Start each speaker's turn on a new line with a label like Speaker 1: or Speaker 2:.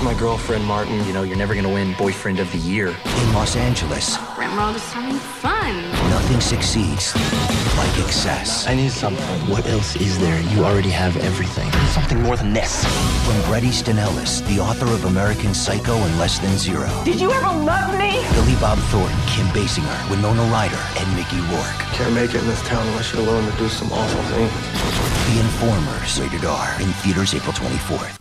Speaker 1: my girlfriend, Martin. You know, you're never gonna win Boyfriend of the Year.
Speaker 2: In Los Angeles,
Speaker 3: Emerald is having fun.
Speaker 2: nothing succeeds like excess.
Speaker 1: I need something. What else is there? You already have everything. I need something more than this.
Speaker 2: From Bret Easton Ellis, the author of American Psycho and Less Than Zero.
Speaker 4: Did you ever love me?
Speaker 2: Billy Bob Thornton, Kim Basinger, Winona Ryder, and Mickey Rourke.
Speaker 1: Can't make it in this town unless you're willing to do some awful things.
Speaker 2: The Informers, rated R, in theaters April 24th.